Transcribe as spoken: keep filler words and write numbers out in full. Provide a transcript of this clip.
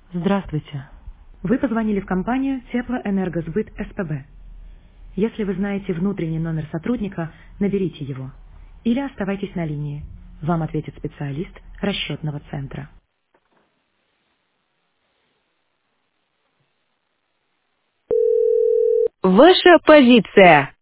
Здравствуйте. Вы позвонили в компанию Теплоэнергосбыт СПБ. Если вы знаете внутренний номер сотрудника, наберите его. Или оставайтесь на линии. Вам ответит специалист расчетного центра. Ваша позиция.